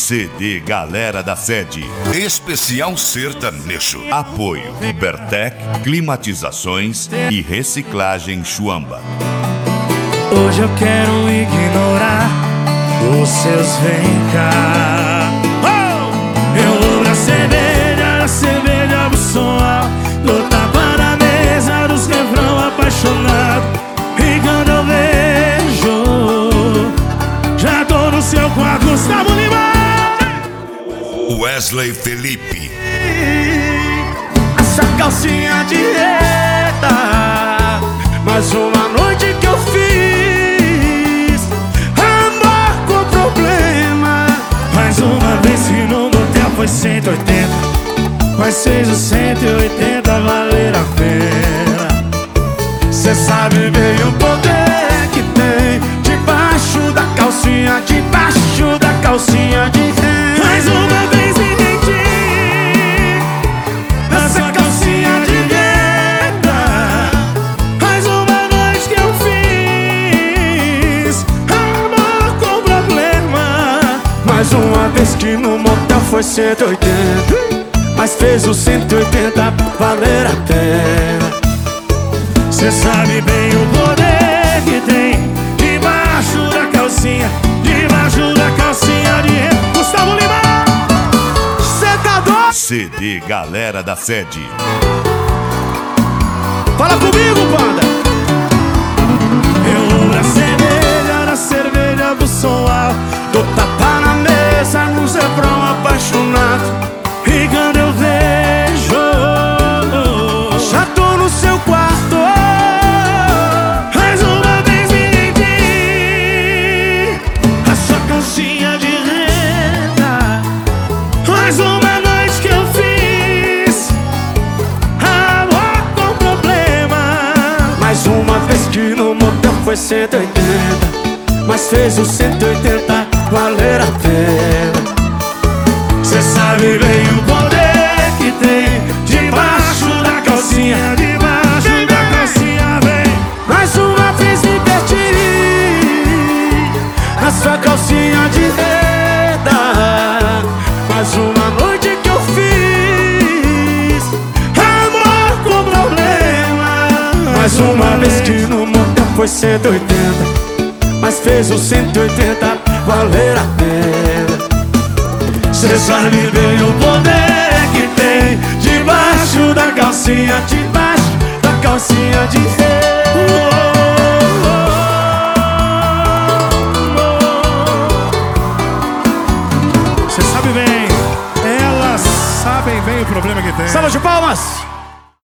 CD Galera da Sede. Especial sertanejo. Apoio Ubertec, Climatizações e Reciclagem Chuamba. Hoje eu quero ignorar os seus vem cá. Eu vou na cerveja do som alto, dou tapa na mesa dos refrão apaixonado. E quando eu vejo, já tô no seu quarto, Gustavo Lima, Wesley Felipe. essa calcinha de reta, mais uma noite que eu fiz amor com problema. Mais uma vez que no motel foi 180, mas fez os 180 valer a pena. Cê sabe bem o poder que tem debaixo da calcinha, debaixo da calcinha de renda. Mais uma vez me entendi nessa calcinha de renda. Mais uma noite que eu fiz amor com problema. Mais uma vez que no motel foi 180, mas fez os 180 valer a pena. Cê sabe bem o poder que tem debaixo da calcinha, debaixo da calcinha de renda. Gustavo Lima, cê tá doido? CD Galera da Sede. Fala comigo, banda. Eu vou na cerveja do som alto, dou tapa na mesa nos refrão apaixonado. E quando eu vejo, já tô no seu quarto. Mais uma vez me rendi a sua calcinha de renda. Mais uma noite que eu fiz amor com problema. Mais uma vez que no motel foi 180, mas fez os 180 valer a pena. Cê sabe bem o poder que tem debaixo da calcinha, debaixo da calcinha, vem. Mais uma vez me perdi na sua calcinha de renda. Mais uma noite que eu fiz amor com problema. Mais uma vez que no motel foi 180, mas fez os 180 valer a pena. Cê sabe bem o poder que tem debaixo da calcinha, debaixo da calcinha de renda. Cê sabe bem, elas sabem bem o problema que tem. Salva de palmas!